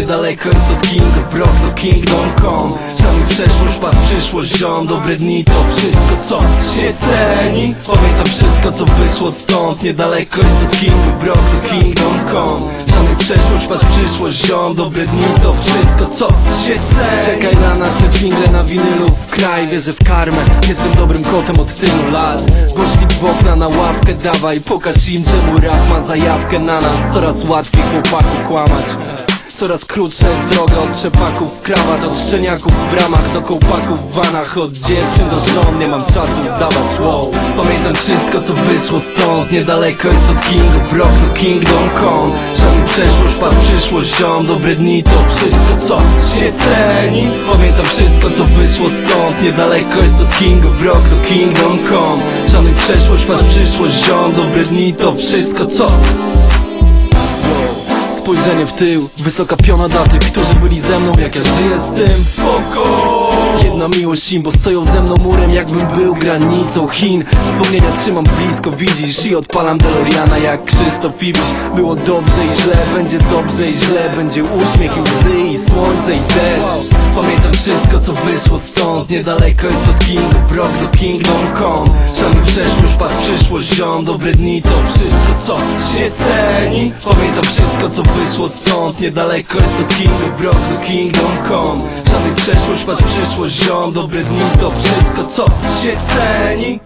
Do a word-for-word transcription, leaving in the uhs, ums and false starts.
niedaleko jest od Kingów Rock do Kingdom Come. Szanuj przeszłość, patrz przyszłość, ziom. Dobre dni to wszystko co się ceni. Pamiętam wszystko co wyszło stąd. Niedaleko jest od Kingów Rock do Kingdom Come. Szanuj przeszłość, patrz przyszłość, ziom. Dobre dni to wszystko co się ceni. Czekaj na nasze single na winylu w kraj. Wierzę w karmę, jestem dobrym kotem od tylu lat. Poszli w okna na ławkę, dawaj pokaż im czemu rap ma zajawkę na nas. Coraz łatwiej chłopaku kłamać. Coraz krótsza jest droga od trzepaków w krawat, od szczeniaków w bramach do kołpaków w vanach, od dziewczyn do żon. Nie mam czasu dawać wow. Pamiętam wszystko co wyszło stąd. Niedaleko jest od Kingów Rock do Kingdom Come. Szanuj przeszłość, patrz przyszłość, ziom. Dobre dni to wszystko co się ceni. Pamiętam wszystko co wyszło stąd. Niedaleko jest od Kingów Rock do Kingdom Come. Szanuj przeszłość, patrz przyszłość, ziom. Dobre dni to wszystko co. Spojrzenie w tył, wysoka piona dla tych, którzy byli ze mną, jak ja żyję z tym. Spoko! Jedna miłość im, bo stoją ze mną murem, jakbym był granicą Chin. Wspomnienia trzymam blisko, widzisz, i odpalam DeLoreana jak Krzysztof Iwisz. Było dobrze i źle, będzie dobrze i źle. Będzie uśmiech i łzy i słońce i deszcz. Pamiętam wszystko co wyszło stąd. Niedaleko jest od Kingów Rock do Kingdom Come. Szanuj przeszłość, patrz przyszłość, ziom. Dobre dni to wszystko co się ceni. Pamiętam wszystko co wyszło stąd. Niedaleko jest od Kingów Rock do Kingdom Come. Szanuj przeszłość, patrz przyszłość, ziom. Dobre dni to wszystko co się ceni.